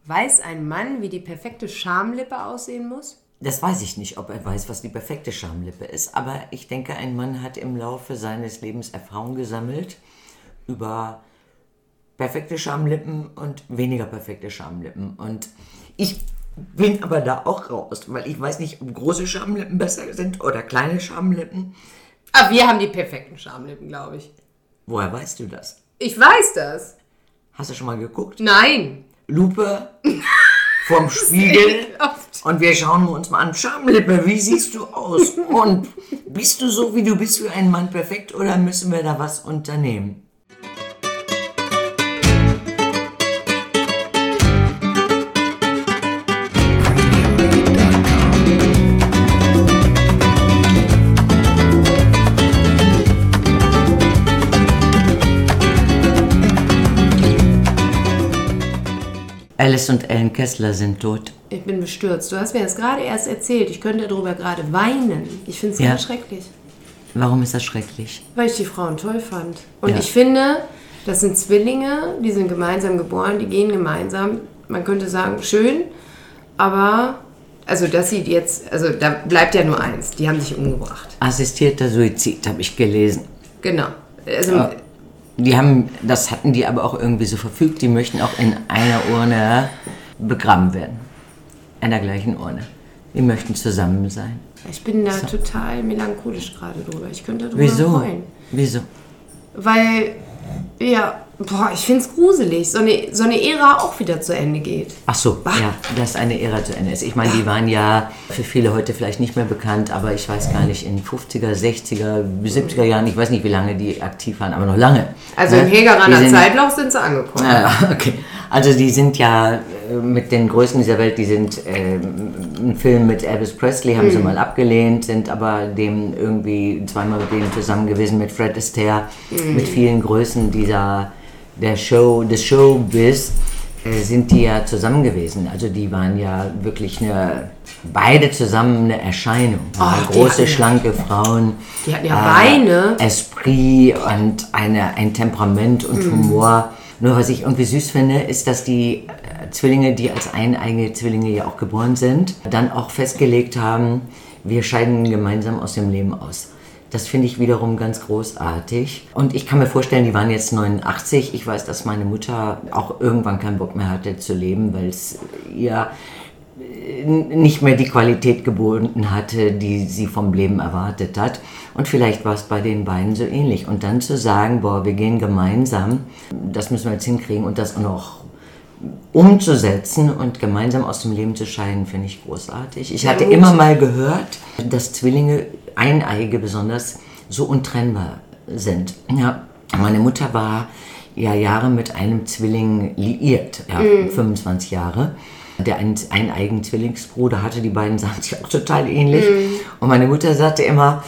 Weiß ein Mann, wie die perfekte Schamlippe aussehen muss? Das weiß ich nicht, ob er weiß, was die perfekte Schamlippe ist. Aber ich denke, ein Mann hat im Laufe seines Lebens Erfahrung gesammelt über perfekte Schamlippen und weniger perfekte Schamlippen. Und ich bin aber da auch raus, weil ich weiß nicht, ob große Schamlippen besser sind oder kleine Schamlippen. Aber wir haben die perfekten Schamlippen, glaube ich. Woher weißt du das? Ich weiß das. Hast du schon mal geguckt? Nein. Lupe vorm Spiegel und wir schauen uns mal an. Schamlippe, wie siehst du aus? Und bist du so, wie du bist, für einen Mann perfekt oder müssen wir da was unternehmen? Alice und Ellen Kessler sind tot. Ich bin bestürzt. Du hast mir das gerade erst erzählt. Ich könnte darüber gerade weinen. Ich finde es ganz schrecklich. Warum ist das schrecklich? Weil ich die Frauen toll fand. Und ich finde, das sind Zwillinge, die sind gemeinsam geboren, die gehen gemeinsam. Man könnte sagen, schön, aber also dass sie jetzt, also da bleibt ja nur eins. Die haben sich umgebracht. Assistierter Suizid, habe ich gelesen. Genau. Also das hatten die aber auch irgendwie so verfügt, die möchten auch in einer Urne begraben werden. In der gleichen Urne. Die möchten zusammen sein. Ich bin da total melancholisch gerade drüber. Ich könnte drüber heulen. Wieso? Weil, ich finde es gruselig, so eine Ära auch wieder zu Ende geht. Ach so, ja, dass eine Ära zu Ende ist. Ich meine, die waren ja für viele heute vielleicht nicht mehr bekannt, aber ich weiß gar nicht, in 50er, 60er, 70er Jahren, ich weiß nicht, wie lange die aktiv waren, aber noch lange. Also im Hegeraner Zeitlauf sind sie angekommen. Okay. Also die sind ja mit den Größten dieser Welt, die sind ein Film mit Elvis Presley, haben sie mal abgelehnt, sind aber dem irgendwie zweimal mit denen zusammen gewesen, mit Fred Astaire, mit vielen Größen des Showbiz, sind die ja zusammen gewesen. Also die waren ja wirklich beide zusammen eine Erscheinung. Große, schlanke Frauen. Die hatten ja Beine. Esprit und ein Temperament und Humor. Nur was ich irgendwie süß finde, ist, dass die Zwillinge, die als eineigene Zwillinge ja auch geboren sind, dann auch festgelegt haben, wir scheiden gemeinsam aus dem Leben aus. Das finde ich wiederum ganz großartig. Und ich kann mir vorstellen, die waren jetzt 89. Ich weiß, dass meine Mutter auch irgendwann keinen Bock mehr hatte zu leben, weil es ihr nicht mehr die Qualität geboten hatte, die sie vom Leben erwartet hat. Und vielleicht war es bei den beiden so ähnlich. Und dann zu sagen, wir gehen gemeinsam, das müssen wir jetzt hinkriegen und das auch noch umzusetzen und gemeinsam aus dem Leben zu scheiden, finde ich großartig. Ich hatte immer mal gehört, dass Zwillinge, Eineige besonders, so untrennbar sind. Ja, meine Mutter war ja Jahre mit einem Zwilling liiert, 25 Jahre. Der eineigen Zwillingsbruder hatte, die beiden sahen sich auch total ähnlich. Und meine Mutter sagte immer,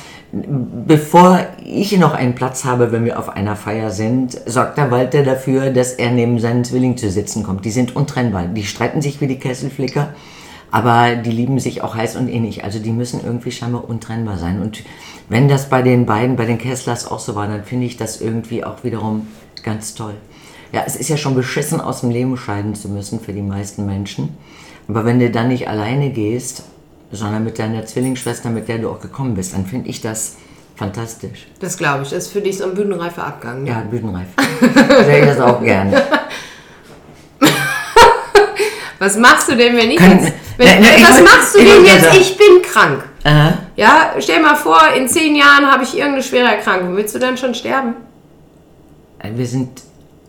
bevor ich noch einen Platz habe, wenn wir auf einer Feier sind, sorgt der Walter dafür, dass er neben seinen Zwilling zu sitzen kommt. Die sind untrennbar. Die streiten sich wie die Kesselflicker, aber die lieben sich auch heiß und innig. Also die müssen irgendwie scheinbar untrennbar sein. Und wenn das bei den beiden, bei den Kesslers auch so war, dann finde ich das irgendwie auch wiederum ganz toll. Ja, es ist ja schon beschissen, aus dem Leben scheiden zu müssen für die meisten Menschen. Aber wenn du dann nicht alleine gehst, sondern mit deiner Zwillingsschwester, mit der du auch gekommen bist, dann finde ich das fantastisch. Das glaube ich. Das ist für dich so ein bühnenreifer Abgang. Ne? Ja, bühnenreif. Sehe ich das auch gerne. Was machst du denn, wenn ich jetzt... Was machst du denn jetzt? Ich bin krank. Ja, stell mal vor, in 10 Jahren habe ich irgendeine schwere Erkrankung. Willst du dann schon sterben? Wir sind...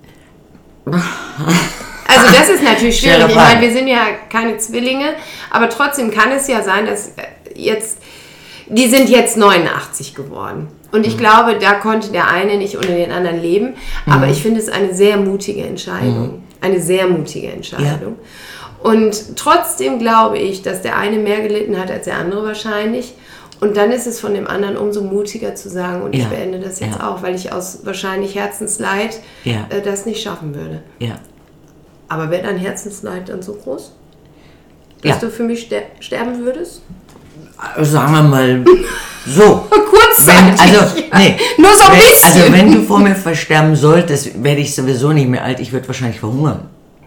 Also das ist natürlich schwierig. Ich meine, wir sind ja keine Zwillinge, aber trotzdem kann es ja sein, dass die sind jetzt 89 geworden. Und ich glaube, da konnte der eine nicht ohne den anderen leben. Aber ich finde es eine sehr mutige Entscheidung. Eine sehr mutige Entscheidung. Ja. Und trotzdem glaube ich, dass der eine mehr gelitten hat als der andere wahrscheinlich. Und dann ist es von dem anderen umso mutiger zu sagen, und ich beende das jetzt auch, weil ich aus wahrscheinlich Herzensleid das nicht schaffen würde. Ja. Aber wäre dein Herzensleid dann so groß, dass du für mich sterben würdest? Sagen wir mal so. Kurzzeitig. Nur so ein bisschen. Also wenn du vor mir versterben solltest, werde ich sowieso nicht mehr alt. Ich würde wahrscheinlich verhungern.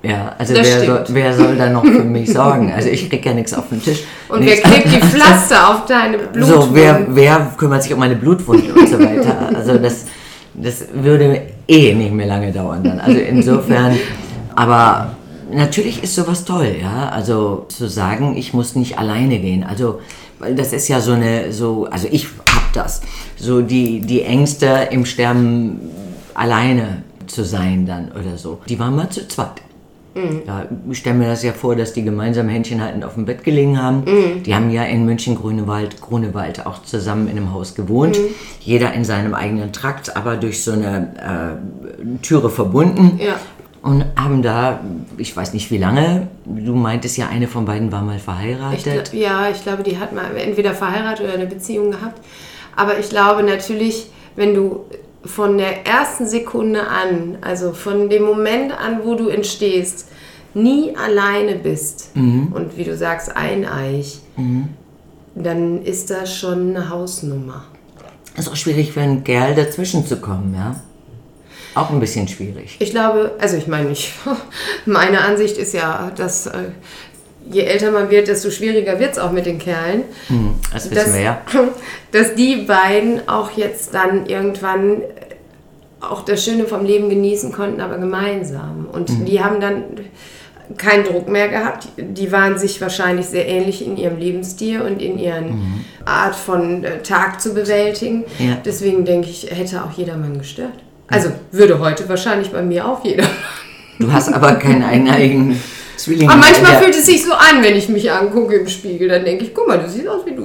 Ja, also wer soll da noch für mich sorgen? Also ich krieg ja nichts auf den Tisch. Und wer klebt die Pflaster auf deine Blutwunde? So, wer kümmert sich um meine Blutwunde und so weiter? Also das würde nicht mehr lange dauern dann. Also insofern, aber natürlich ist sowas toll, ja. Also zu sagen, ich muss nicht alleine gehen. Also, weil das ist ja also ich hab das. So die Ängste im Sterben alleine zu sein dann oder so. Die waren mal zu zweit. Ja, ich stelle mir das ja vor, dass die gemeinsam händchenhaltend auf dem Bett gelegen haben. Die haben ja in München-Grunewald auch zusammen in einem Haus gewohnt. Jeder in seinem eigenen Trakt, aber durch so eine Türe verbunden. Ja. Und haben da, ich weiß nicht wie lange, du meintest ja, eine von beiden war mal verheiratet. Ich glaube, die hat mal entweder verheiratet oder eine Beziehung gehabt. Aber ich glaube natürlich, wenn du von der ersten Sekunde an, also von dem Moment an, wo du entstehst, nie alleine bist und wie du sagst, eineich, dann ist das schon eine Hausnummer. Ist auch schwierig für einen Kerl dazwischen zu kommen, ja? Auch ein bisschen schwierig. Ich glaube, meine Ansicht ist ja, dass je älter man wird, desto schwieriger wird es auch mit den Kerlen. Das wissen wir ja. Dass die beiden auch jetzt dann irgendwann auch das Schöne vom Leben genießen konnten, aber gemeinsam. Und die haben dann keinen Druck mehr gehabt. Die waren sich wahrscheinlich sehr ähnlich in ihrem Lebensstil und in ihren Art von Tag zu bewältigen. Ja. Deswegen denke ich, hätte auch jedermann gestört. Also würde heute wahrscheinlich bei mir auch jeder. Du hast aber keinen eigenen Zwilling. Aber manchmal fühlt es sich so an, wenn ich mich angucke im Spiegel. Dann denke ich, guck mal, du siehst aus wie du.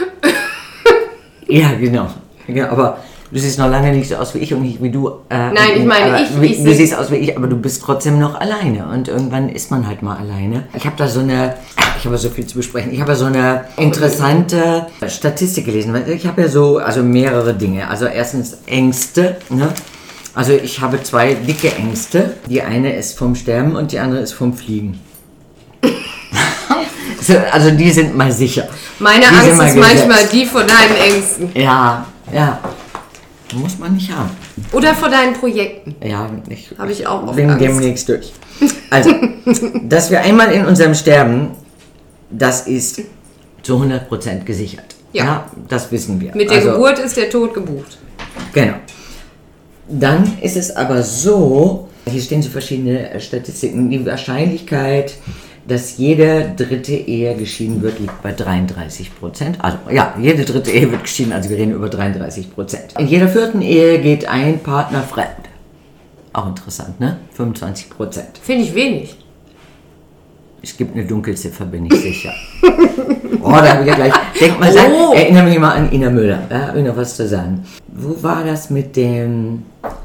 Ja, genau. Ja, aber du siehst noch lange nicht so aus wie ich und nicht wie du. Nein, ich meine, du siehst aus wie ich, aber du bist trotzdem noch alleine. Und irgendwann ist man halt mal alleine. Ich habe so viel zu besprechen. Ich habe so eine interessante Statistik gelesen. Ich habe ja mehrere Dinge. Also erstens Ängste, ne? Also ich habe 2 dicke Ängste. Die eine ist vom Sterben und die andere ist vom Fliegen. Also die sind mal sicher. Meine Angst ist manchmal die vor deinen Ängsten. Ja. Muss man nicht haben. Oder vor deinen Projekten. Ja, habe ich auch oft bin Angst. Demnächst durch. Also, dass wir einmal in unserem Sterben, das ist zu 100% gesichert. Ja, das wissen wir. Mit der Geburt ist der Tod gebucht. Genau. Dann ist es aber so, hier stehen so verschiedene Statistiken, die Wahrscheinlichkeit, dass jede dritte Ehe geschieden wird, liegt bei 33%. Also ja, jede dritte Ehe wird geschieden, also wir reden über 33%. In jeder 4. Ehe geht ein Partner fremd. Auch interessant, ne? 25%. Finde ich wenig. Es gibt eine Dunkelziffer, bin ich sicher. Da habe ich ja gleich. Denk mal, erinnere mich mal an Ina Müller. Da habe ich noch was zu sagen. Wo war das mit dem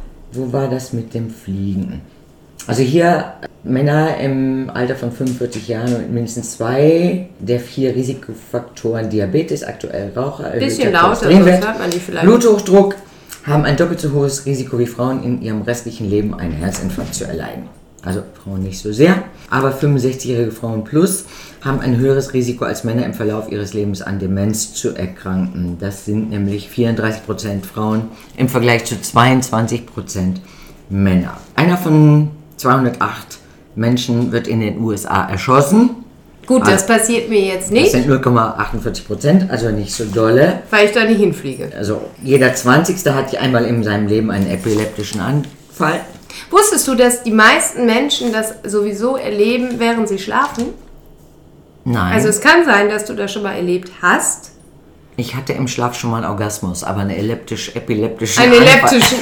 Fliegen? Also hier Männer im Alter von 45 Jahren und mindestens 2 der 4 Risikofaktoren Diabetes, aktuell Raucher, bisschen lauter, sonst hört man die vielleicht. Bluthochdruck, haben ein doppelt so hohes Risiko wie Frauen in ihrem restlichen Leben einen Herzinfarkt zu erleiden. Also Frauen nicht so sehr, aber 65-jährige Frauen plus haben ein höheres Risiko als Männer im Verlauf ihres Lebens an Demenz zu erkranken. Das sind nämlich 34% Frauen im Vergleich zu 22% Männer. Einer von 208 Menschen wird in den USA erschossen. Gut, das passiert mir jetzt nicht. Das sind 0,48%, also nicht so dolle. Weil ich da nicht hinfliege. Also jeder 20. hat einmal in seinem Leben einen epileptischen Anfall. Wusstest du, dass die meisten Menschen das sowieso erleben, während sie schlafen? Nein. Also es kann sein, dass du das schon mal erlebt hast. Ich hatte im Schlaf schon mal einen Orgasmus, aber einen epileptischen Einen elliptischen.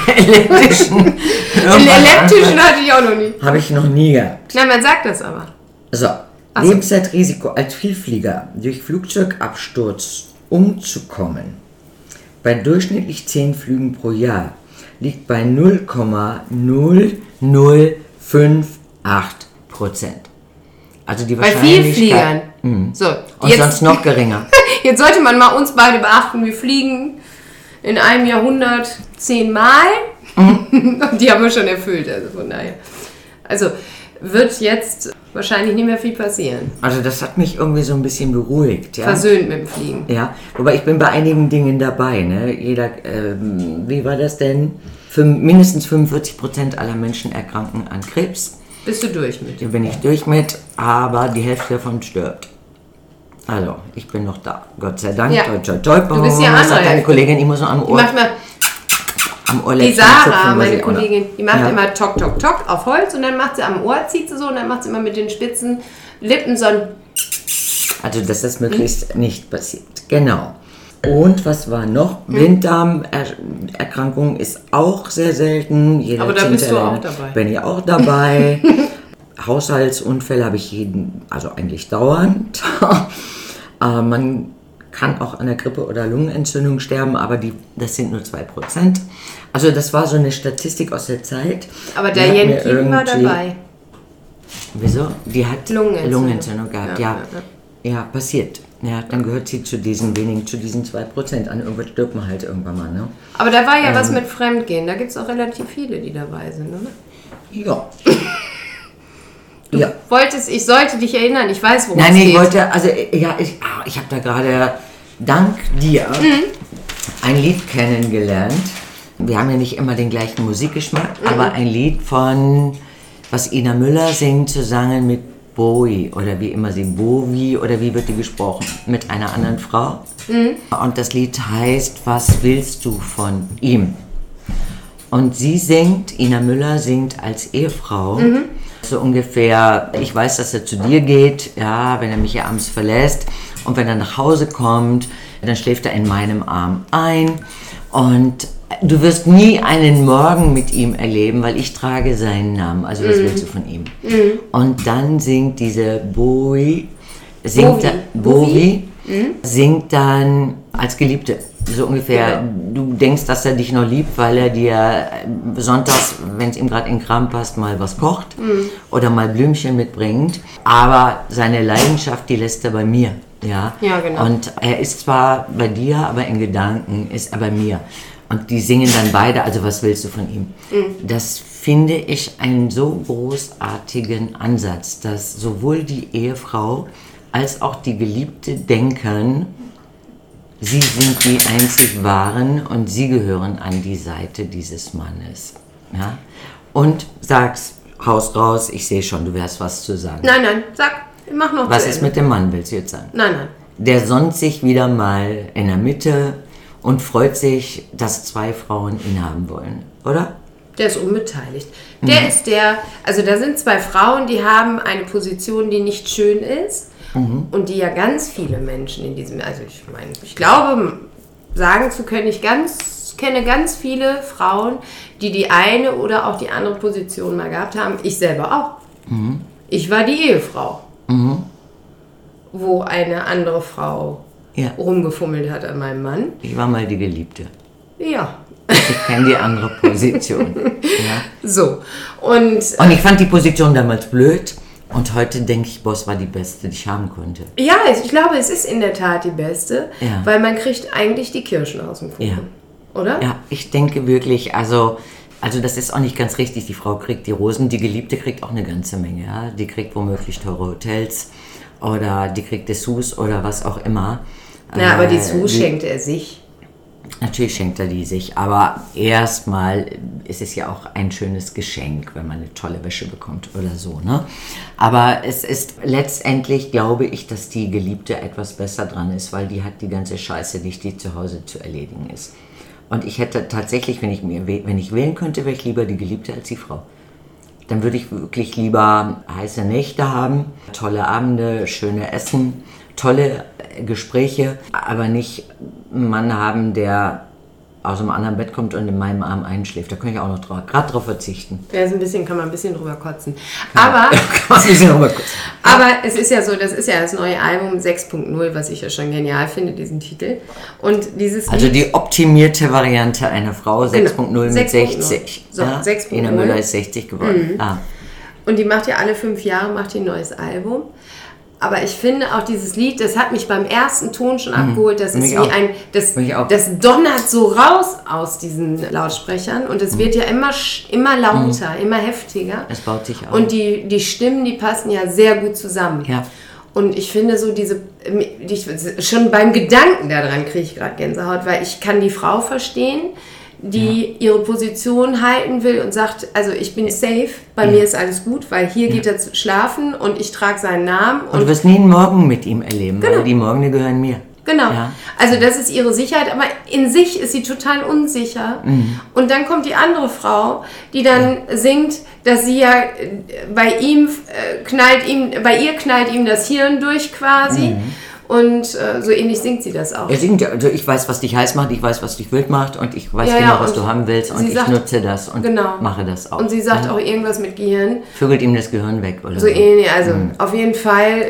Einen elliptischen hatte ich auch noch nie. Habe ich noch nie gehabt. Nein, man sagt das aber. So, Lebenszeitrisiko als Vielflieger durch Flugzeugabsturz umzukommen. Bei durchschnittlich 10 Flügen pro Jahr liegt bei 0,0058%. Also die Wahrscheinlichkeit... Bei Vielfliegern. So, und jetzt, sonst noch geringer. Jetzt sollte man mal uns beide beachten, wir fliegen in einem Jahrhundert 10 Mal. Und die haben wir schon erfüllt, also von daher. Also wird jetzt wahrscheinlich nicht mehr viel passieren. Also das hat mich irgendwie so ein bisschen beruhigt. Ja? Versöhnt mit dem Fliegen. Ja, wobei ich bin bei einigen Dingen dabei. Ne? Wie war das denn? Mindestens 45% aller Menschen erkranken an Krebs. Bist du durch mit? Da bin ich durch mit, aber die Hälfte davon stirbt. Also, ich bin noch da. Gott sei Dank. Ja. Du bist ja andere. Deine Kollegin, ich muss noch am Ohr. Die Sarah, meine Kollegin, die macht immer Tok, Tok, Tok auf Holz und dann macht sie am Ohr, zieht sie so und dann macht sie immer mit den spitzen Lippen so ein... Also, dass das möglichst nicht passiert. Genau. Und was war noch? Blinddarmerkrankung ist auch sehr selten. Aber da bist du auch dabei. Bin ich auch dabei. Haushaltsunfälle habe ich also eigentlich dauernd. Man kann auch an der Grippe oder Lungenentzündung sterben, aber das sind nur 2%. Also das war so eine Statistik aus der Zeit. Aber der Jenkin war dabei. Wieso? Die hat Lungenentzündung gehabt, ja. Ja, passiert. Ja, dann gehört sie zu diesen 2%. An irgendwas stirbt man halt irgendwann mal, ne? Aber da war ja was mit Fremdgehen. Da gibt es auch relativ viele, die dabei sind, oder? Ja. Ich sollte dich erinnern, ich weiß, worum es geht. Nein, ich wollte, also, ja, ich habe da gerade dank dir ein Lied kennengelernt. Wir haben ja nicht immer den gleichen Musikgeschmack, aber ein Lied was Ina Müller singt, zusammen mit Bowie oder wie immer sie Bowie oder wie wird die gesprochen, mit einer anderen Frau. Und das Lied heißt, was willst du von ihm? Und sie singt, Ina Müller singt als Ehefrau, so ungefähr, ich weiß, dass er zu dir geht, ja, wenn er mich ja abends verlässt und wenn er nach Hause kommt, dann schläft er in meinem Arm ein und du wirst nie einen Morgen mit ihm erleben, weil ich trage seinen Namen, also was willst du von ihm? Und dann singt diese Bowie, singt dann als Geliebte. So ungefähr, Du denkst, dass er dich noch liebt, weil er dir sonntags, wenn es ihm gerade in den Kram passt, mal was kocht oder mal Blümchen mitbringt. Aber seine Leidenschaft, die lässt er bei mir. Ja, genau. Und er ist zwar bei dir, aber in Gedanken ist er bei mir. Und die singen dann beide, also was willst du von ihm? Das finde ich einen so großartigen Ansatz, dass sowohl die Ehefrau als auch die Geliebte denken, sie sind die einzig Wahren und sie gehören an die Seite dieses Mannes. Ja? Und sag's, Haus raus, ich sehe schon, du wirst was zu sagen. Nein, sag, ich mach noch was ist mit dem Mann, willst du jetzt sagen? Nein. Der sonnt sich wieder mal in der Mitte und freut sich, dass 2 Frauen ihn haben wollen, oder? Der ist unbeteiligt. Also da sind 2 Frauen, die haben eine Position, die nicht schön ist. Und die ja ganz viele Menschen in diesem, also ich glaube, sagen zu können, ich kenne ganz viele Frauen, die eine oder auch die andere Position mal gehabt haben. Ich selber auch. Ich war die Ehefrau, wo eine andere Frau rumgefummelt hat an meinem Mann. Ich war mal die Geliebte. Ja. Ich kenne die andere Position. Ja. So. Und ich fand die Position damals blöd. Und heute denke ich, Boss war die beste, die ich haben konnte. Ja, ich glaube, es ist in der Tat die beste, weil man kriegt eigentlich die Kirschen aus dem Kuchen, oder? Ja, ich denke wirklich, also das ist auch nicht ganz richtig, die Frau kriegt die Rosen, die Geliebte kriegt auch eine ganze Menge, ja? Die kriegt womöglich teure Hotels oder die kriegt Dessous oder was auch immer. Ja, aber Dessous schenkt er sich. Natürlich schenkt er die sich, aber erstmal ist es ja auch ein schönes Geschenk, wenn man eine tolle Wäsche bekommt oder so, ne? Aber es ist letztendlich, glaube ich, dass die Geliebte etwas besser dran ist, weil die hat die ganze Scheiße nicht, die zu Hause zu erledigen ist. Und ich hätte tatsächlich, wenn ich wählen könnte, wäre ich lieber die Geliebte als die Frau. Dann würde ich wirklich lieber heiße Nächte haben, tolle Abende, schöne Essen, tolle Gespräche, aber nicht einen Mann haben, der aus einem anderen Bett kommt und in meinem Arm einschläft. Da könnte ich auch noch gerade drauf verzichten. Ja, kann man ein bisschen drüber kotzen. Aber es ist ja so, das ist ja das neue Album 6.0, was ich ja schon genial finde, diesen Titel. Und dieses also die optimierte Variante einer Frau, 6.0 mit 60. So, 6.0. Ina Müller ist 60 geworden. Und die macht ja alle 5 Jahre ein neues Album. Aber ich finde auch dieses Lied, das hat mich beim ersten Ton schon abgeholt. Das ist das donnert so raus aus diesen Lautsprechern und es wird ja immer lauter, immer heftiger. Es baut sich auf. Und die Stimmen, die passen ja sehr gut zusammen. Ja. Und ich finde so schon beim Gedanken daran kriege ich gerade Gänsehaut, weil ich kann die Frau verstehen, die ihre Position halten will und sagt, also ich bin safe, bei mir ist alles gut, weil hier geht er schlafen und ich trage seinen Namen. Und du wirst nie einen Morgen mit ihm erleben, weil die Morgen, die gehören mir. Genau. Ja. Also das ist ihre Sicherheit, aber in sich ist sie total unsicher. Und dann kommt die andere Frau, die dann singt, dass sie ja bei ihr knallt ihm das Hirn durch quasi. Und so ähnlich singt sie das auch. Er singt ja, also ich weiß, was dich heiß macht, ich weiß, was dich wild macht und ich weiß genau, was du haben willst und ich nutze das und mache das auch. Und sie sagt auch irgendwas mit Gehirn. Vögelt ihm das Gehirn weg, oder so? Ähnlich, also auf jeden Fall,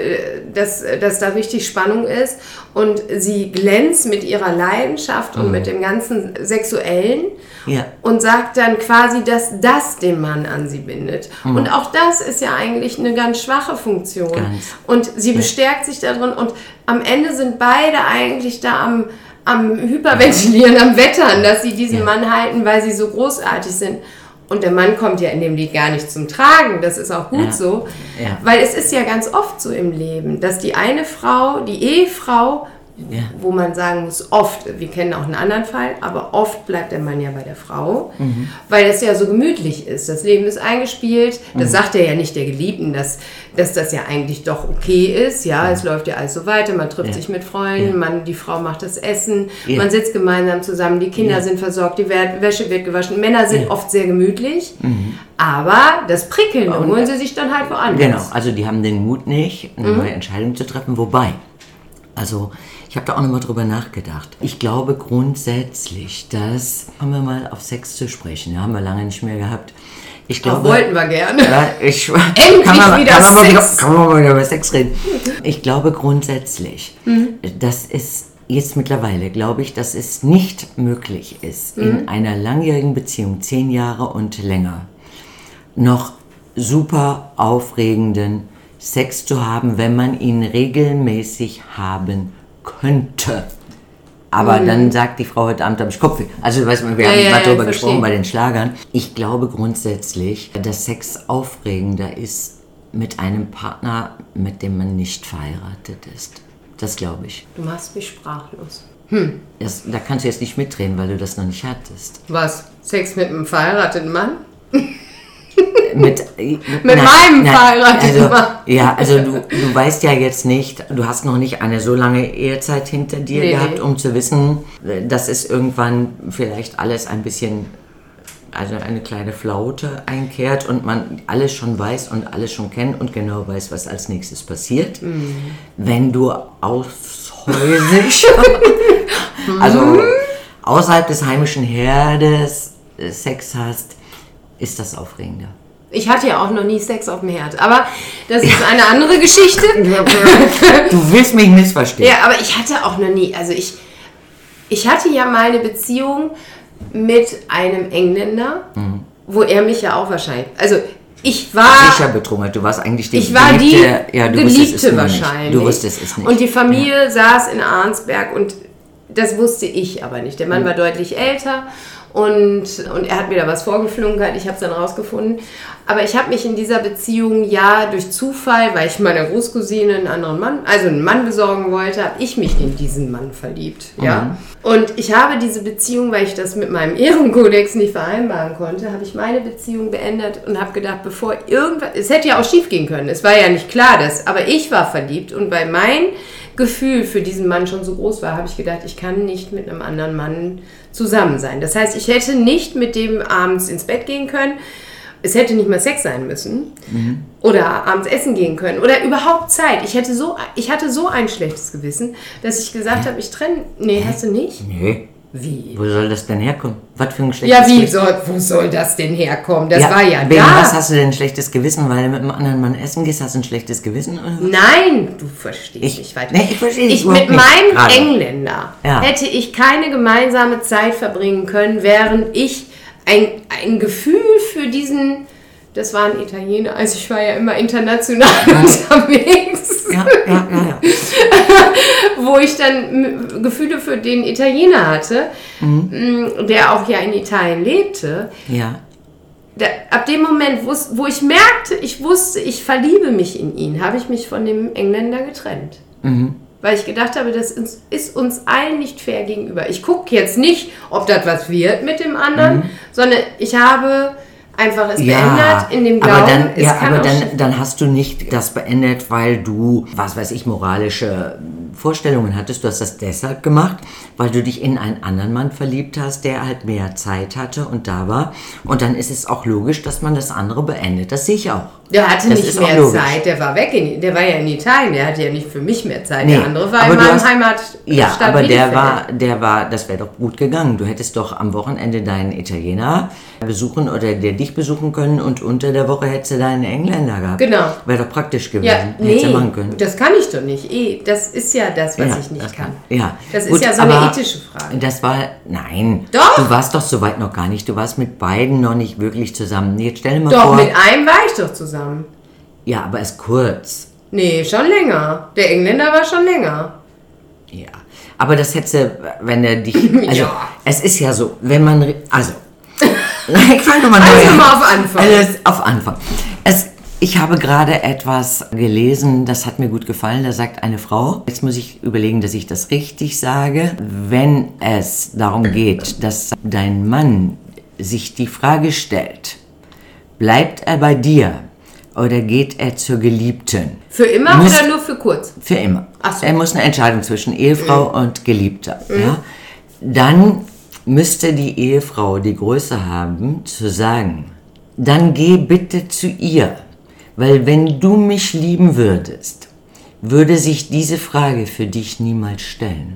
dass da richtig Spannung ist und sie glänzt mit ihrer Leidenschaft und mit dem ganzen Sexuellen und sagt dann quasi, dass das den Mann an sie bindet. Und auch das ist ja eigentlich eine ganz schwache Funktion. Und sie bestärkt sich darin und am Ende sind beide eigentlich da am Hyperventilieren, am Wettern, dass sie diesen Mann halten, weil sie so großartig sind. Und der Mann kommt ja in dem Lied gar nicht zum Tragen, das ist auch gut so, weil es ist ja ganz oft so im Leben, dass die eine Frau, die Ehefrau, wo man sagen muss, oft, wir kennen auch einen anderen Fall, aber oft bleibt der Mann ja bei der Frau, weil es ja so gemütlich ist. Das Leben ist eingespielt, das sagt er ja nicht der Geliebten, dass das ja eigentlich doch okay ist, es läuft ja alles so weiter, man trifft sich mit Freunden, die Frau macht das Essen, man sitzt gemeinsam zusammen, die Kinder sind versorgt, die Wäsche wird gewaschen, Männer sind oft sehr gemütlich, aber das Prickeln holen sie sich dann halt woanders. Genau, also die haben den Mut nicht, eine neue Entscheidung zu treffen, wobei, also ich habe da auch nochmal drüber nachgedacht. Ich glaube grundsätzlich, dass, kommen wir mal auf Sex zu sprechen, haben wir lange nicht mehr gehabt. Ich glaube, wollten wir gerne. Endlich wieder Sex. Kann man mal wieder über Sex reden. Ich glaube grundsätzlich, dass es jetzt mittlerweile, glaube ich, dass es nicht möglich ist, in einer langjährigen Beziehung, 10 Jahre und länger, noch super aufregenden Sex zu haben, wenn man ihn regelmäßig haben könnte. Aber dann sagt die Frau, heute Abend habe ich Kopfweh. Also, weißt du, wir haben mal darüber gesprochen bei den Schlagern. Ich glaube grundsätzlich, dass Sex aufregender ist mit einem Partner, mit dem man nicht verheiratet ist. Das glaube ich. Du machst mich sprachlos. Da kannst du jetzt nicht mitreden, weil du das noch nicht hattest. Was? Sex mit einem verheirateten Mann? Mit meinem verheirateten Mann. Ja, also du weißt ja jetzt nicht, du hast noch nicht eine so lange Ehezeit hinter dir gehabt, um zu wissen, dass es irgendwann vielleicht alles ein bisschen, also eine kleine Flaute einkehrt und man alles schon weiß und alles schon kennt und genau weiß, was als nächstes passiert. Wenn du aushäusig, also außerhalb des heimischen Herdes Sex hast, ist das aufregender. Ich hatte ja auch noch nie Sex auf dem Herd, aber das ist eine andere Geschichte. Du willst mich missverstehen. Ja, aber ich hatte auch noch nie, also ich hatte ja mal eine Beziehung mit einem Engländer, wo er mich ja auch wahrscheinlich, also ich war... Sicher betrunken, du warst eigentlich die Geliebte. Ja, du Geliebte wahrscheinlich. Du wusstest es nicht. Und die Familie saß in Arnsberg und das wusste ich aber nicht. Der Mann war deutlich älter. Und er hat mir da was vorgeflunkert, ich habe es dann rausgefunden. Aber ich habe mich in dieser Beziehung durch Zufall, weil ich meiner Großcousine einen Mann besorgen wollte, habe ich mich in diesen Mann verliebt. Ja? Und ich habe diese Beziehung, weil ich das mit meinem Ehrenkodex nicht vereinbaren konnte, habe ich meine Beziehung beendet und habe gedacht, bevor irgendwas, es hätte ja auch schief gehen können, es war ja nicht klar, aber ich war verliebt und weil mein Gefühl für diesen Mann schon so groß war, habe ich gedacht, ich kann nicht mit einem anderen Mann zusammen sein. Das heißt, ich hätte nicht mit dem abends ins Bett gehen können, es hätte nicht mal Sex sein müssen oder abends essen gehen können oder überhaupt Zeit. Ich hatte so ein schlechtes Gewissen, dass ich gesagt habe, ich trenne. Nee, hast du nicht? Nee. Wie? Wo soll das denn herkommen? Was für ein schlechtes Gewissen? Wo soll das denn herkommen? Das war ja wegen da. Was hast du denn ein schlechtes Gewissen? Weil du mit einem anderen Mann essen gehst, hast du ein schlechtes Gewissen? Oder? Nein, du verstehst mich weiter. Nee, ich verstehe dich mit meinem gerade. Engländer hätte ich keine gemeinsame Zeit verbringen können, während ich ein Gefühl für diesen... Das war ein Italiener, also ich war ja immer international unterwegs. Ja. Wo ich dann Gefühle für den Italiener hatte, der auch ja in Italien lebte. Ja. Ab dem Moment, wo ich merkte, ich wusste, ich verliebe mich in ihn, habe ich mich von dem Engländer getrennt. weil ich gedacht habe, das ist uns allen nicht fair gegenüber. Ich gucke jetzt nicht, ob das was wird mit dem anderen, sondern ich habe einfach es beendet in dem Glauben, dann hast du nicht das beendet, weil du, was weiß ich, moralische Vorstellungen hattest. Du hast das deshalb gemacht, weil du dich in einen anderen Mann verliebt hast, der halt mehr Zeit hatte und da war. Und dann ist es auch logisch, dass man das andere beendet. Das sehe ich auch. Der hatte nicht mehr Zeit, der war weg, der war ja in Italien, der hatte ja nicht für mich mehr Zeit. Der andere war in meinem Heimatstadt. Ja, aber der war, das wäre doch gut gegangen. Du hättest doch am Wochenende deinen Italiener besuchen oder der dich besuchen können und unter der Woche hättest du deinen Engländer gehabt. Genau. Wäre doch praktisch gewesen. Ja, hättest du machen können. Das kann ich doch nicht. Das ist ja das, was ich nicht kann. Ja. Das ist ja so eine ethische Frage. Nein. Doch. Du warst doch soweit noch gar nicht. Du warst mit beiden noch nicht wirklich zusammen. Jetzt stell dir mal vor. Doch, mit einem war ich doch zusammen. Ja, aber erst kurz. Nee, schon länger. Der Engländer war schon länger. Ja, aber das hätte, wenn er dich, also es ist ja so, wenn man, ich fange mal neu an. Mal auf Anfang. Auf Anfang. Ich habe gerade etwas gelesen, das hat mir gut gefallen, da sagt eine Frau, jetzt muss ich überlegen, dass ich das richtig sage, wenn es darum geht, dass dein Mann sich die Frage stellt, bleibt er bei dir? Oder geht er zur Geliebten? Für immer oder nur für kurz? Für immer. Ach so. Er muss eine Entscheidung zwischen Ehefrau und Geliebter. Ja? Dann müsste die Ehefrau die Größe haben, zu sagen, dann geh bitte zu ihr. Weil wenn du mich lieben würdest, würde sich diese Frage für dich niemals stellen.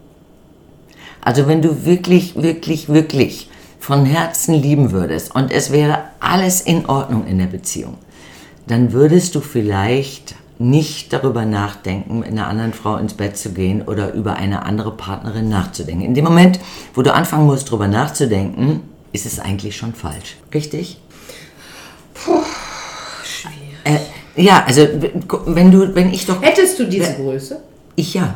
Also wenn du wirklich, wirklich, wirklich von Herzen lieben würdest und es wäre alles in Ordnung in der Beziehung, dann würdest du vielleicht nicht darüber nachdenken, mit einer anderen Frau ins Bett zu gehen oder über eine andere Partnerin nachzudenken. In dem Moment, wo du anfangen musst, darüber nachzudenken, ist es eigentlich schon falsch. Richtig? Puh, schwierig. Ja, also wenn ich doch... Hättest du diese Größe? Ich ja.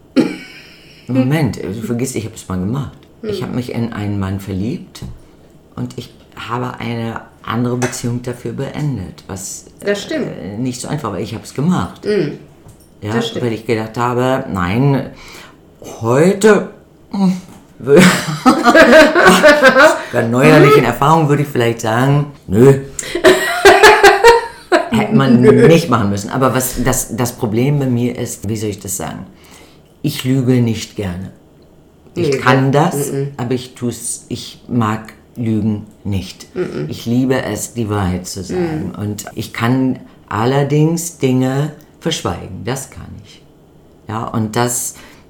Moment, du vergisst, ich habe es mal gemacht. Ich habe mich in einen Mann verliebt und ich habe eine andere Beziehung dafür beendet, was das stimmt. Nicht so einfach war. Ich habe es gemacht. Ja, das stimmt. weil ich gedacht habe, nein, heute bei neuerlichen Erfahrungen würde ich vielleicht sagen, nö. Hätte man nicht machen müssen. Aber was das Problem bei mir ist, wie soll ich das sagen? Ich lüge nicht gerne. Ich kann das, aber ich mag Lügen nicht. Ich liebe es, die Wahrheit zu sagen. Und ich kann allerdings Dinge verschweigen. Das kann ich. Ja, und das,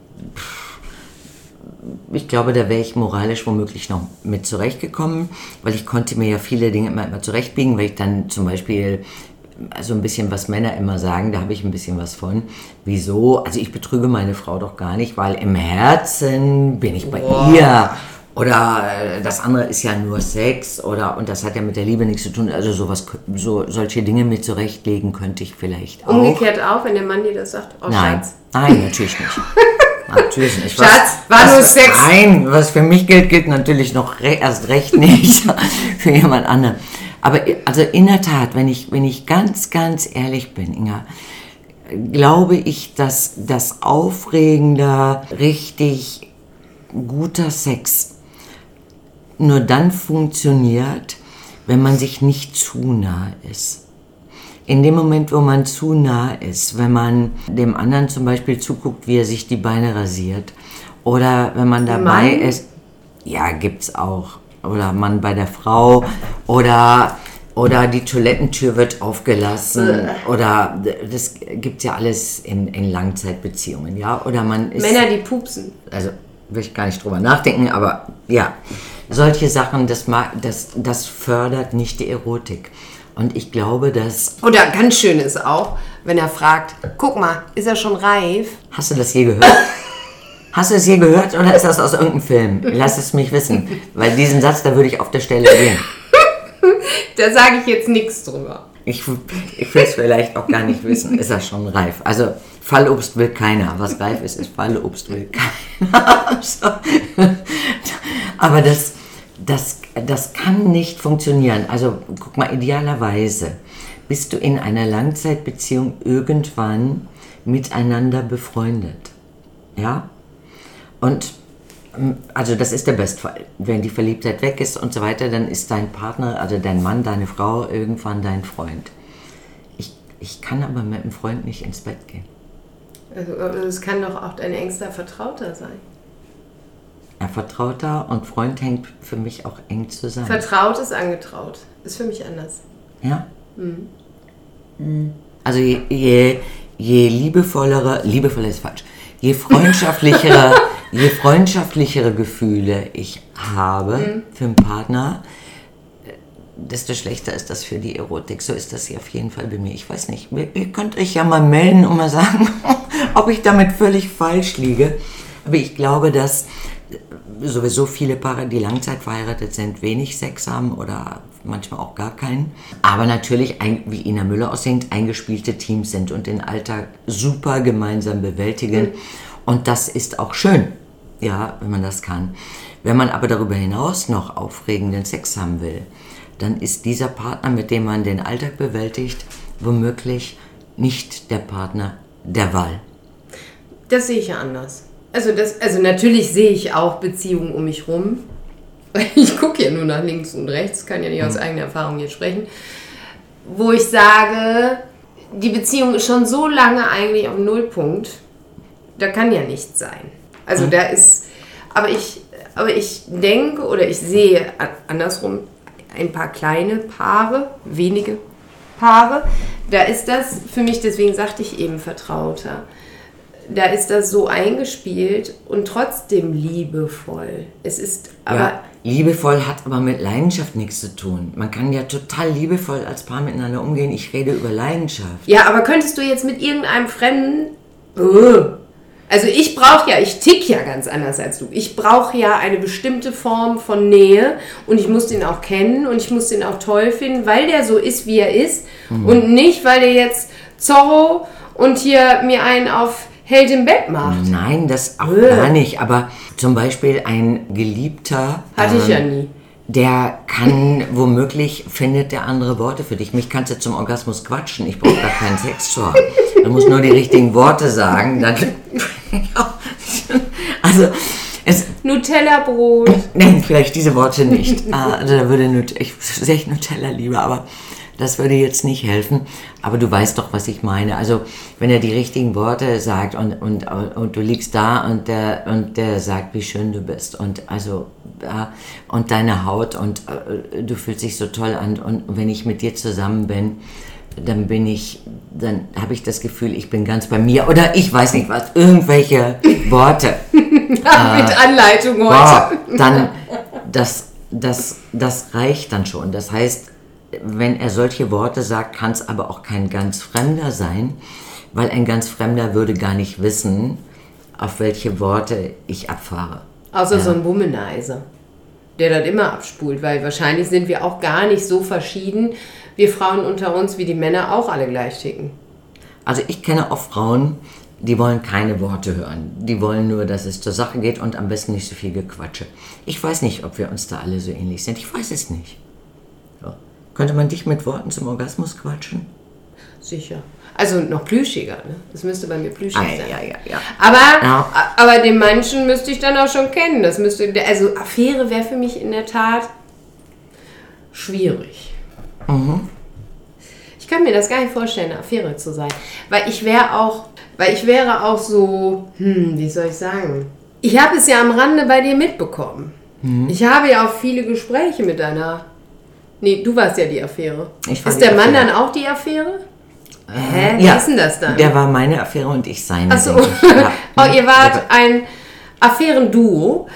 ich glaube, da wäre ich moralisch womöglich noch mit zurechtgekommen, weil ich konnte mir ja viele Dinge immer zurechtbiegen, weil ich dann zum Beispiel so ein bisschen, was Männer immer sagen, da habe ich ein bisschen was von. Wieso? Also ich betrüge meine Frau doch gar nicht, weil im Herzen bin ich bei ihr. Oder das andere ist ja nur Sex und das hat ja mit der Liebe nichts zu tun. Also solche Dinge mir zurechtlegen könnte ich vielleicht auch. Umgekehrt auch, wenn der Mann dir das sagt, oh Nein, Schatz. Nein, natürlich nicht. Natürlich nicht. Schatz, war nur Sex. Nein, was für mich gilt natürlich noch erst recht nicht für jemand anderen. Aber also in der Tat, wenn ich ganz, ganz ehrlich bin, Inga, glaube ich, dass das aufregender, richtig guter Sex nur dann funktioniert, wenn man sich nicht zu nah ist. In dem Moment, wo man zu nah ist, wenn man dem anderen zum Beispiel zuguckt, wie er sich die Beine rasiert, oder wenn man dabei ist, ja, gibt's auch, oder man bei der Frau, oder die Toilettentür wird aufgelassen, oder das gibt's ja alles in Langzeitbeziehungen, ja, oder man ist... Männer, die pupsen. Also, will ich gar nicht drüber nachdenken, aber ja, solche Sachen, das fördert nicht die Erotik. Und ich glaube, dass... Oder ganz schön ist auch, wenn er fragt, guck mal, ist er schon reif? Hast du das je gehört? Hast du es je gehört oder ist das aus irgendeinem Film? Lass es mich wissen, weil diesen Satz, da würde ich auf der Stelle gehen. Da sage ich jetzt nichts drüber. Ich will es vielleicht auch gar nicht wissen, ist er schon reif? Also Fallobst will keiner, was reif ist Fallobst will keiner. Aber das kann nicht funktionieren. Also guck mal, idealerweise bist du in einer Langzeitbeziehung irgendwann miteinander befreundet. Ja? Und also das ist der Bestfall. Wenn die Verliebtheit weg ist und so weiter, dann ist dein Partner, also dein Mann, deine Frau irgendwann dein Freund. Ich kann aber mit einem Freund nicht ins Bett gehen. Also es kann doch auch dein engster Vertrauter sein. Ein Vertrauter und Freund hängt für mich auch eng zusammen. Vertraut ist angetraut. Ist für mich anders. Ja? Also je liebevoller ist falsch, je freundschaftlichere Gefühle ich habe für einen Partner, desto schlechter ist das für die Erotik. So ist das hier auf jeden Fall bei mir. Ich weiß nicht, ihr könnt euch ja mal melden und mal sagen, ob ich damit völlig falsch liege. Aber ich glaube, dass sowieso viele Paare, die langzeit verheiratet sind, wenig Sex haben oder manchmal auch gar keinen. Aber natürlich, wie Ina Müller aussieht, eingespielte Teams sind und den Alltag super gemeinsam bewältigen. Und das ist auch schön, ja, wenn man das kann. Wenn man aber darüber hinaus noch aufregenden Sex haben will, dann ist dieser Partner, mit dem man den Alltag bewältigt, womöglich nicht der Partner der Wahl. Das sehe ich ja anders. Also natürlich sehe ich auch Beziehungen um mich rum. Ich gucke ja nur nach links und rechts, kann ja nicht aus eigener Erfahrung jetzt sprechen. Wo ich sage, die Beziehung ist schon so lange eigentlich auf Nullpunkt, da kann ja nichts sein. Also da ist, aber ich denke oder ich sehe andersrum ein paar kleine Paare, wenige Paare, da ist das für mich, deswegen sagte ich eben Vertrauter, da ist das so eingespielt und trotzdem liebevoll. Es ist aber... Ja, liebevoll hat aber mit Leidenschaft nichts zu tun. Man kann ja total liebevoll als Paar miteinander umgehen. Ich rede über Leidenschaft. Ja, aber könntest du jetzt mit irgendeinem Fremden... Also ich tick ja ganz anders als du. Ich brauche ja eine bestimmte Form von Nähe und ich muss den auch kennen und ich muss den auch toll finden, weil der so ist, wie er ist und nicht, weil der jetzt Zorro und hier mir einen auf Held im Bett macht. Nein, das auch gar nicht. Aber zum Beispiel ein Geliebter... Hatte ich ja nie. Der kann, womöglich findet der andere Worte für dich. Mich kannst du zum Orgasmus quatschen. Ich brauche gar keinen Sex zu haben. Du musst nur die richtigen Worte sagen. Dann also, Nutella-Brot. Nein, vielleicht diese Worte nicht. Also da würde ich sehe Nutella lieber, aber das würde jetzt nicht helfen. Aber du weißt doch, was ich meine. Also wenn er die richtigen Worte sagt und du liegst da und der sagt, wie schön du bist und deine Haut und du fühlst dich so toll an und wenn ich mit dir zusammen bin, dann habe ich das Gefühl, ich bin ganz bei mir oder ich weiß nicht was, irgendwelche Worte. Mit Anleitung heute. Dann das reicht dann schon. Das heißt, wenn er solche Worte sagt, kann es aber auch kein ganz Fremder sein, weil ein ganz Fremder würde gar nicht wissen, auf welche Worte ich abfahre. Außer so ein Womanizer, der das immer abspult, weil wahrscheinlich sind wir auch gar nicht so verschieden, wir Frauen unter uns, wie die Männer auch alle gleich ticken. Also ich kenne auch Frauen, die wollen keine Worte hören. Die wollen nur, dass es zur Sache geht und am besten nicht so viel Gequatsche. Ich weiß nicht, ob wir uns da alle so ähnlich sind. Ich weiß es nicht. So. Könnte man dich mit Worten zum Orgasmus quatschen? Sicher. Also noch plüschiger, ne? Das müsste bei mir plüschig sein. Ja. Aber den manchen müsste ich dann auch schon kennen. Also Affäre wäre für mich in der Tat schwierig. Ich kann mir das gar nicht vorstellen, eine Affäre zu sein. Weil ich wäre auch so, wie soll ich sagen? Ich habe es ja am Rande bei dir mitbekommen. Ich habe ja auch viele Gespräche mit deiner... Nee, du warst ja die Affäre. Ist der Mann dann auch die Affäre? Hä? Wie ist denn das dann? Der war meine Affäre und ich seine. Ach so. Ihr wart ein Affärenduo.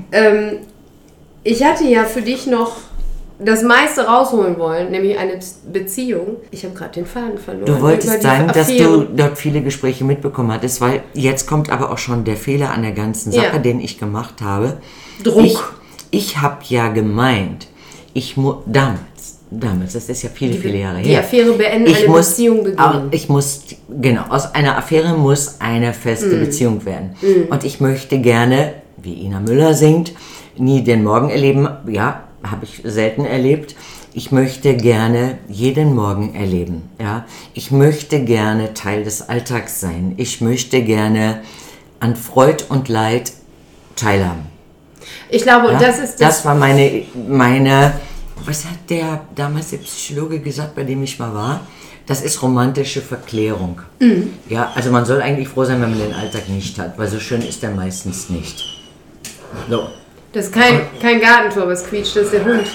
Ich hatte ja für dich noch das meiste rausholen wollen, nämlich eine Beziehung. Ich habe gerade den Faden verloren. Du wolltest sagen, dass du dort viele Gespräche mitbekommen hattest, weil jetzt kommt aber auch schon der Fehler an der ganzen Sache, den ich gemacht habe. Druck. Ich habe ja gemeint, damals, das ist ja viele Jahre her. Die Affäre beenden, eine Beziehung beginnen. Aus einer Affäre muss eine feste Beziehung werden. Und ich möchte gerne, wie Ina Müller singt, nie den Morgen erleben, ja, habe ich selten erlebt. Ich möchte gerne jeden Morgen erleben. Ja? Ich möchte gerne Teil des Alltags sein. Ich möchte gerne an Freud und Leid teilhaben. Ich glaube, und das ist das war meine, was hat der damals der Psychologe gesagt, bei dem ich mal war? Das ist romantische Verklärung. Ja, also man soll eigentlich froh sein, wenn man den Alltag nicht hat, weil so schön ist er meistens nicht. So. Das ist kein Gartentor, was quietscht, das ist der Hund.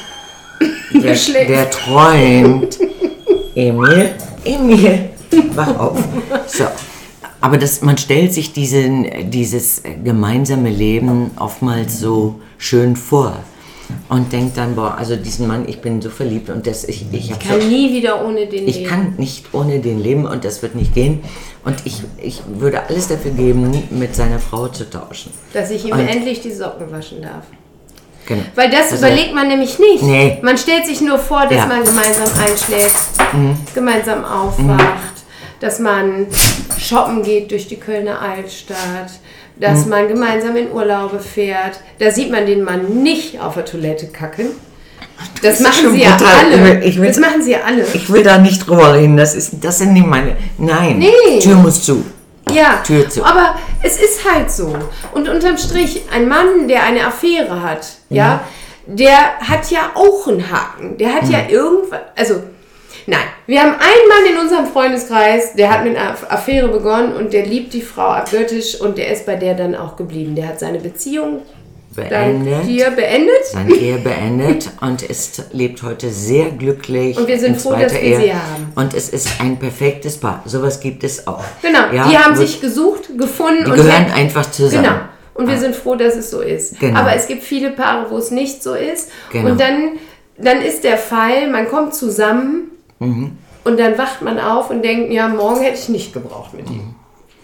Der träumt. Emil, wach auf. So. Aber man stellt sich dieses gemeinsame Leben oftmals so schön vor und denkt dann, boah, also diesen Mann, ich bin so verliebt und ich kann nie wieder ohne den leben. Ich kann nicht ohne den leben und das wird nicht gehen. Und ich würde alles dafür geben, mit seiner Frau zu tauschen. Dass ich ihm endlich die Socken waschen darf. Genau. Weil das überlegt man nämlich nicht. Nee. Man stellt sich nur vor, dass man gemeinsam einschläft, gemeinsam aufwacht, dass man shoppen geht durch die Kölner Altstadt, dass man gemeinsam in Urlaube fährt. Da sieht man den Mann nicht auf der Toilette kacken. Das machen sie ja alle. Das machen sie ja alle. Ich will da nicht drüber reden. Das sind nicht meine... Nein, nee. Tür muss zu. Ja, Tür zu. Aber es ist halt so. Und unterm Strich, ein Mann, der eine Affäre hat, ja, der hat ja auch einen Haken. Der hat ja irgendwas... Also, nein, wir haben einen Mann in unserem Freundeskreis, der hat mit einer Affäre begonnen und der liebt die Frau abgöttisch und der ist bei der dann auch geblieben. Der hat seine Beziehung beendet. Seine Ehe beendet und lebt heute sehr glücklich. Und wir sind froh, dass wir sie haben. Und es ist ein perfektes Paar. Sowas gibt es auch. Genau, ja, die haben sich gesucht, gefunden. Die gehören einfach zusammen. Genau. Und wir sind froh, dass es so ist. Genau. Aber es gibt viele Paare, wo es nicht so ist. Genau. Und dann ist der Fall, man kommt zusammen und dann wacht man auf und denkt, ja, morgen hätte ich nicht gebraucht mit ihm.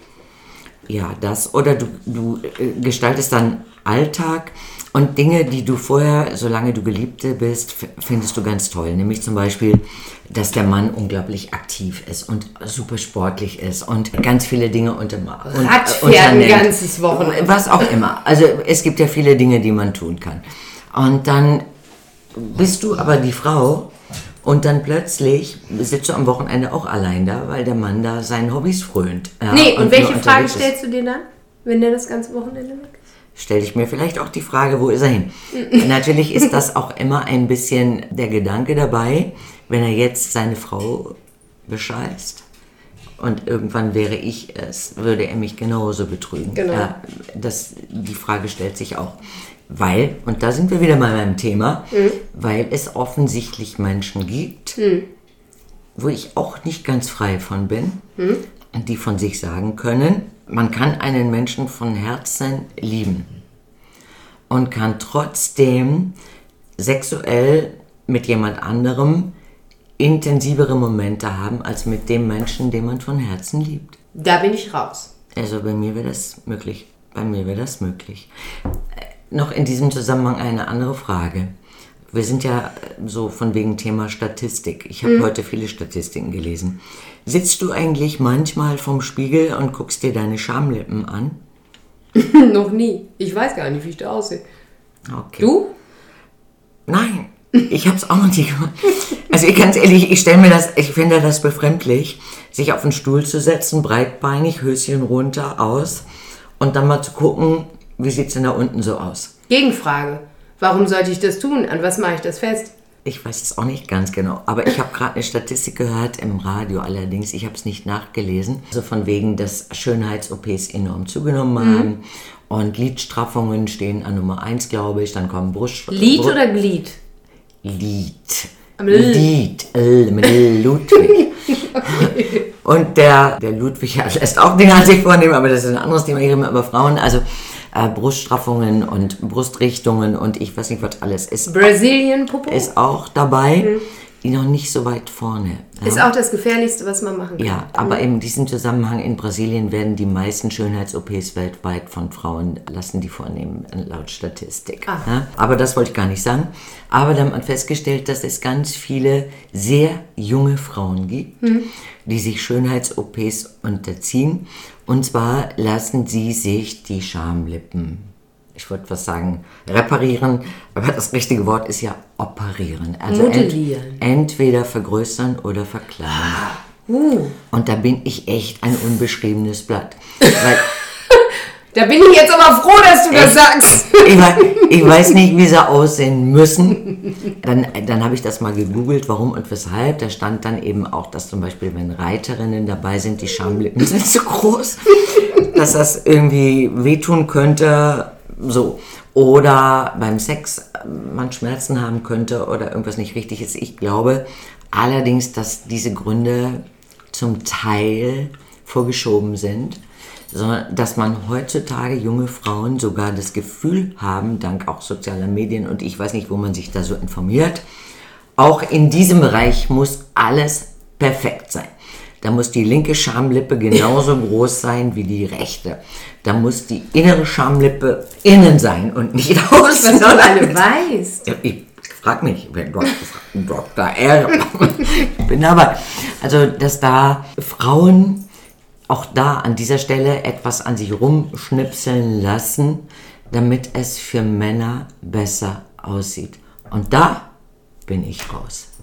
Ja, das. Oder du gestaltest dann Alltag und Dinge, die du vorher, solange du Geliebte bist, findest du ganz toll. Nämlich zum Beispiel, dass der Mann unglaublich aktiv ist und super sportlich ist und ganz viele Dinge Radfahren ein ganzes Wochenende. Was auch immer. Also es gibt ja viele Dinge, die man tun kann. Und dann bist du aber die Frau und dann plötzlich sitzt du am Wochenende auch allein da, weil der Mann da seinen Hobbys frönt. Ja, und welche Fragen stellst du dir dann, wenn der das ganze Wochenende weg ist? Stelle ich mir vielleicht auch die Frage, wo ist er hin? Natürlich ist das auch immer ein bisschen der Gedanke dabei, wenn er jetzt seine Frau bescheißt und irgendwann wäre ich es, würde er mich genauso betrügen. Genau. Die Frage stellt sich auch. Weil, und da sind wir wieder mal beim Thema, weil es offensichtlich Menschen gibt, wo ich auch nicht ganz frei von bin, die von sich sagen können, man kann einen Menschen von Herzen lieben und kann trotzdem sexuell mit jemand anderem intensivere Momente haben, als mit dem Menschen, den man von Herzen liebt. Da bin ich raus. Also bei mir wäre das möglich. Noch in diesem Zusammenhang eine andere Frage. Wir sind ja so von wegen Thema Statistik. Ich habe heute viele Statistiken gelesen. Sitzt du eigentlich manchmal vorm Spiegel und guckst dir deine Schamlippen an? Noch nie. Ich weiß gar nicht, wie ich da aussehe. Okay. Du? Nein, ich habe es auch noch nie gemacht. Also ganz ehrlich, ich finde das befremdlich, sich auf einen Stuhl zu setzen, breitbeinig, Höschen runter, aus und dann mal zu gucken, wie sieht es denn da unten so aus? Gegenfrage. Warum sollte ich das tun? An was mache ich das fest? Ich weiß es auch nicht ganz genau, aber ich habe gerade eine Statistik gehört im Radio allerdings, ich habe es nicht nachgelesen, also von wegen, dass Schönheits-OPs enorm zugenommen haben und Lidstraffungen stehen an Nummer 1, glaube ich, dann kommen Lied oder Glied? Lied. Ludwig. Okay. Und der Ludwig lässt auch Dinge an sich vornehmen, aber das ist ein anderes Thema, hier über Frauen, also Bruststraffungen und Brustrichtungen und ich weiß nicht, was alles ist. Brazilian Popo? Ist auch dabei, die noch nicht so weit vorne. Ja. Ist auch das Gefährlichste, was man machen kann. Ja, aber in diesem Zusammenhang in Brasilien werden die meisten Schönheits-OPs weltweit von Frauen, lassen die vornehmen, laut Statistik. Ja, aber das wollte ich gar nicht sagen. Aber dann hat man festgestellt, dass es ganz viele sehr junge Frauen gibt, die sich Schönheits-OPs unterziehen. Und zwar lassen sie sich die Schamlippen, ich würde was sagen, reparieren, aber das richtige Wort ist ja operieren. Also entweder vergrößern oder verkleinern. Und da bin ich echt ein unbeschriebenes Blatt. Weil Da bin ich jetzt aber froh, dass du das sagst. Ich weiß nicht, wie sie aussehen müssen. Dann habe ich das mal gegoogelt, warum und weshalb. Da stand dann eben auch, dass zum Beispiel, wenn Reiterinnen dabei sind, die Schamlippen sind so groß, dass das irgendwie wehtun könnte. So. Oder beim Sex man Schmerzen haben könnte oder irgendwas nicht richtig ist. Ich glaube allerdings, dass diese Gründe zum Teil vorgeschoben sind, sondern dass man heutzutage junge Frauen sogar das Gefühl haben, dank auch sozialer Medien und ich weiß nicht, wo man sich da so informiert, auch in diesem Bereich muss alles perfekt sein. Da muss die linke Schamlippe genauso groß sein wie die rechte. Da muss die innere Schamlippe innen sein und nicht außen. Was du alle weißt. Ja, ich frag mich, wer Dr. R. Ich bin dabei. Also, dass da Frauen auch da an dieser Stelle etwas an sich rumschnipseln lassen, damit es für Männer besser aussieht. Und da bin ich raus.